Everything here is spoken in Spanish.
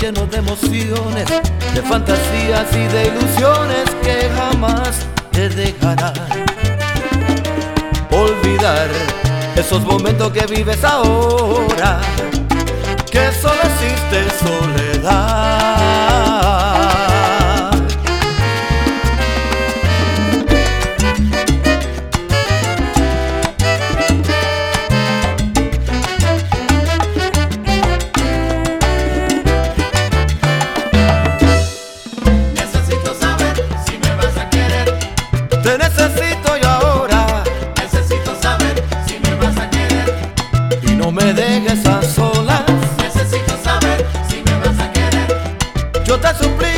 lleno de emociones, de fantasías y de ilusiones que jamás te dejarán olvidar esos momentos que vives ahora, que solo existe soledad. Necesito saber si me vas a querer. Te necesito yo ahora, Necesito saber si me vas a querer. y no me dejes a solas. Necesito saber si me vas a querer. Yo te suplico